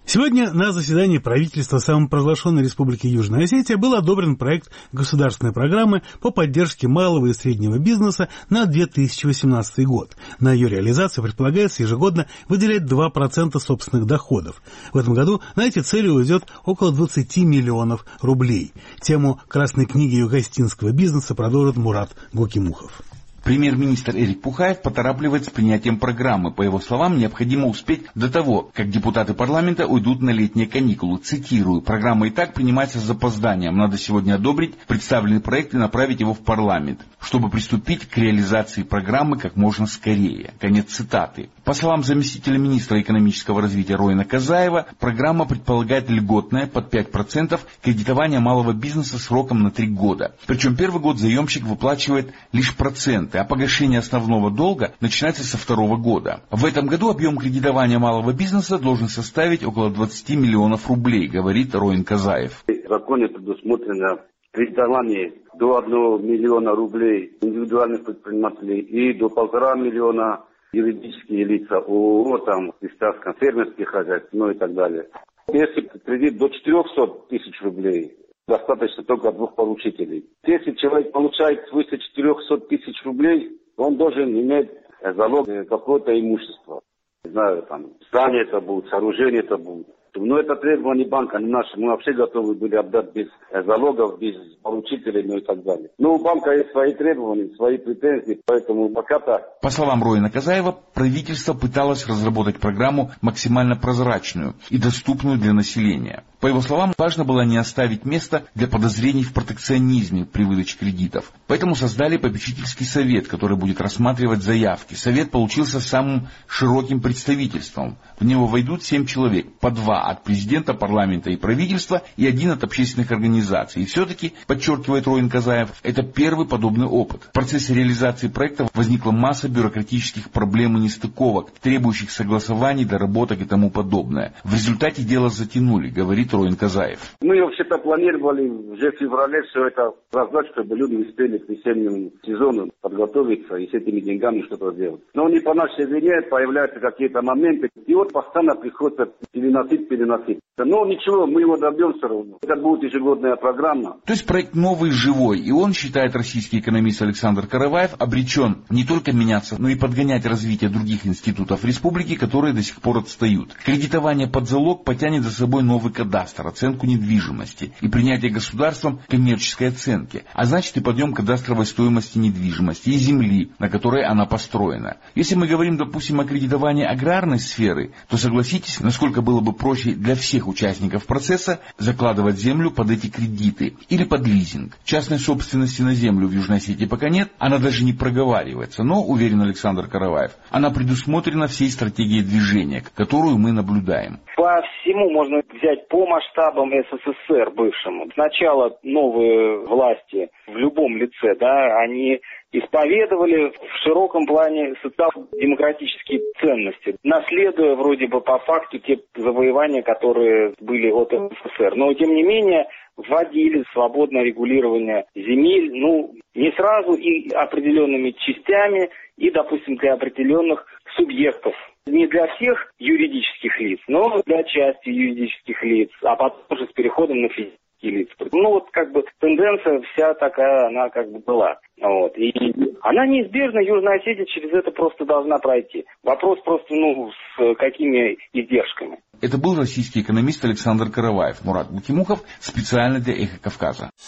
Сегодня на заседании правительства самопровозглашенной Республики Южная Осетия был одобрен проект государственной программы по поддержке малого и среднего бизнеса на 2018 год. На ее реализацию предполагается ежегодно выделять 2% собственных доходов. В этом году на эти цели уйдет около 20 миллионов рублей. Тему Красной книги югостинского бизнеса продолжит Мурат Гукимухов. Премьер-министр Эрик Пухаев поторапливает с принятием программы. По его словам, необходимо успеть до того, как депутаты парламента уйдут на летние каникулы. Цитирую: «Программа и так принимается с запозданием. Надо сегодня одобрить представленный проект и направить его в парламент, чтобы приступить к реализации программы как можно скорее». Конец цитаты. По словам заместителя министра экономического развития Роина Казаева, программа предполагает льготное под 5% кредитование малого бизнеса сроком на 3 года. Причем первый год заемщик выплачивает лишь проценты, а погашение основного долга начинается со 2-го года. В этом году объем кредитования малого бизнеса должен составить около 20 миллионов рублей, говорит Роин Казаев. В законе предусмотрено кредитование до 1 миллиона рублей индивидуальных предпринимателей и до 1,5 миллиона юридические лица, ООО, там, крестьянских, фермерских хозяйств, ну и так далее. Если кредит до 400 тысяч рублей, достаточно только 2 поручителей. Если человек получает свыше 400 тысяч рублей, он должен иметь залог какое-то имущество. Не знаю, там, здание это будет, сооружение это будет. Но это требование банка, не наше. Мы вообще готовы были отдать без залогов, без поручителей, ну и так далее. Но у банка есть свои требования, свои претензии, поэтому пока-то... По словам Роина Казаева, правительство пыталось разработать программу максимально прозрачную и доступную для населения. По его словам, важно было не оставить места для подозрений в протекционизме при выдаче кредитов. Поэтому создали попечительский совет, который будет рассматривать заявки. Совет получился самым широким представительством. В него войдут 7 человек, по 2 от президента, парламента и правительства и 1 от общественных организаций. И все-таки, подчеркивает Роин Казаев, это первый подобный опыт. В процессе реализации проекта возникла масса бюрократических проблем и нестыковок, требующих согласований, доработок и тому подобное. В результате дело затянули, говорит Роин Казаев. Мы вообще-то планировали уже в феврале все это раздать, чтобы люди успели к весеннему сезону подготовиться и с этими деньгами что-то сделать. Но не по нашей вине появляются какие-то моменты, и вот постоянно приходится переносить. Но ничего, мы его добьемся равно. Это будет ежегодная программа. То есть проект новый, живой, и он, считает российский экономист Александр Караваев, обречен не только меняться, но и подгонять развитие других институтов республики, которые до сих пор отстают. Кредитование под залог потянет за собой новый кадастр, оценку недвижимости и принятие государством коммерческой оценки, а значит и подъем кадастровой стоимости недвижимости и земли, на которой она построена. Если мы говорим, допустим, о кредитовании аграрной сферы, то согласитесь, насколько было бы проще для всех участников процесса закладывать землю под эти кредиты или под лизинг. Частной собственности на землю в Южной Осетии пока нет, она даже не проговаривается, но, уверен Александр Караваев, она предусмотрена всей стратегией движения, которую мы наблюдаем. По всему можно взять по масштабам СССР бывшему. Сначала новые власти в любом лице, они исповедовали в широком плане социал-демократические ценности, наследуя вроде бы по факту те завоевания, которые были от СССР. Но тем не менее вводили свободное регулирование земель, не сразу и определенными частями, и, допустим, для определенных субъектов. Не для всех юридических лиц, но для части юридических лиц, а потом уже с переходом на физические лица. Тенденция вся такая, она была. И она неизбежна, Южная Осетия через это просто должна пройти. Вопрос просто, с какими издержками. Это был российский экономист Александр Караваев. Мурат Гукимухов специально для «Эхо Кавказа».